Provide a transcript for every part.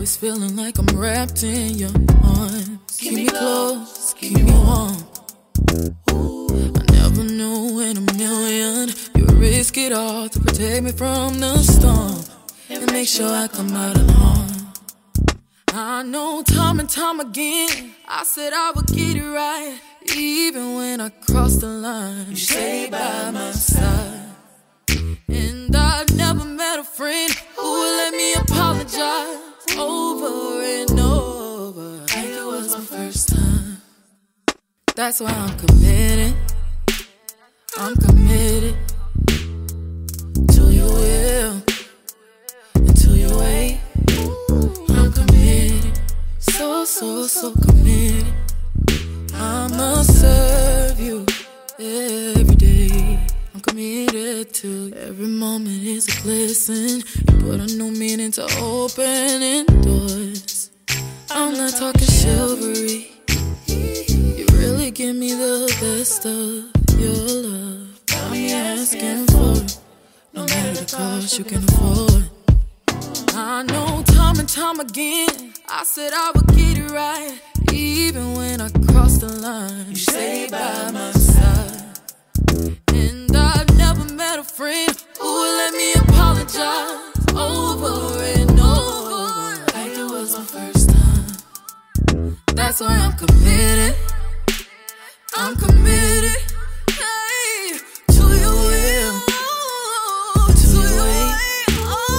always feeling like I'm wrapped in your arms. Keep me close, keep me warm. I never knew in a million you would risk it all to protect me from the storm and make sure I come out unharmed. I know time and time again I said I would get it right, even when I crossed the line. You stayed by my side. And I've never met a friend who would let me apologize over and over like it was my first time. That's why I'm committed. I'm committed to your will and to your way. I'm committed, so committed. I'ma serve you every day. I'm committed to every moment is a blessing. You put a new meaning to opening doors. I'm not talking chivalry. You really give me the best of your love. Got me asking for it, no matter the cost you can afford. I know time and time again I said I would get it right, even when I crossed the line. You stayed by my side. And I've never met a friend who would let me apologize over and over like it was my first time. That's why I'm committed. I'm committed, hey, to your will, to your way.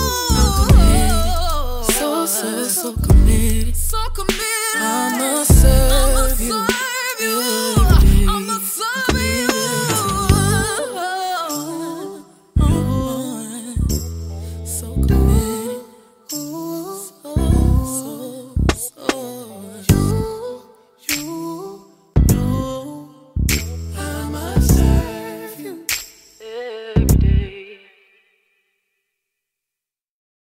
I'm committed, so committed, so committed. I'ma say